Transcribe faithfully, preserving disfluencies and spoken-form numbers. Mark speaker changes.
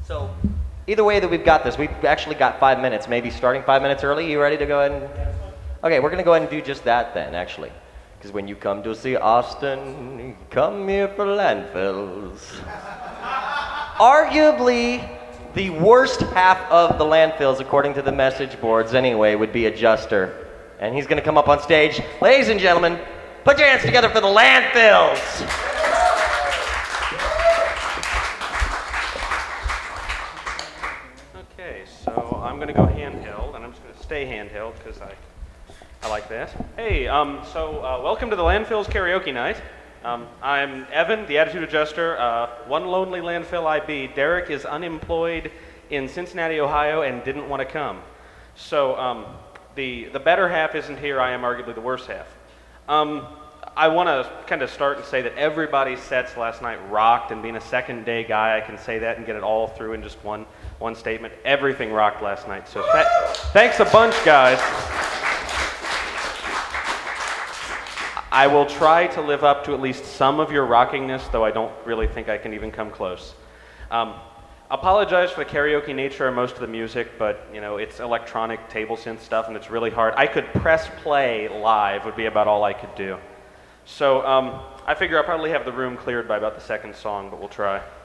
Speaker 1: So, either way that we've got this, we've actually got five minutes, maybe starting five minutes early. You ready to go ahead and... Okay, we're going to go ahead and do just that then, actually. Because when you come to see Austin, you come here for landfills. Arguably, the worst half of the landfills, according to the message boards anyway, would be Adjuster. And he's going to come up on stage. Ladies and gentlemen, put your hands together for the landfills.
Speaker 2: Okay, so I'm going to go handheld, and I'm just going to stay handheld because I, I like that. Hey, um, so uh, welcome to the Landfills Karaoke Night. Um, I'm Evan, the Attitude Adjuster. Uh, one lonely landfill I be. Derek is unemployed in Cincinnati, Ohio, and didn't want to come. So um, the the better half isn't here. I am arguably the worse half. Um, I want to kind of start and say that everybody's sets last night rocked, and being a second day guy, I can say that and get it all through in just one one statement. Everything rocked last night. So th- thanks a bunch, guys. I will try to live up to at least some of your rockingness, though I don't really think I can even come close. Um, apologize for the karaoke nature of most of the music, but you know it's electronic table synth stuff, and it's really hard. I could press play live would be about all I could do. So um, I figure I'll probably have the room cleared by about the second song, but we'll try.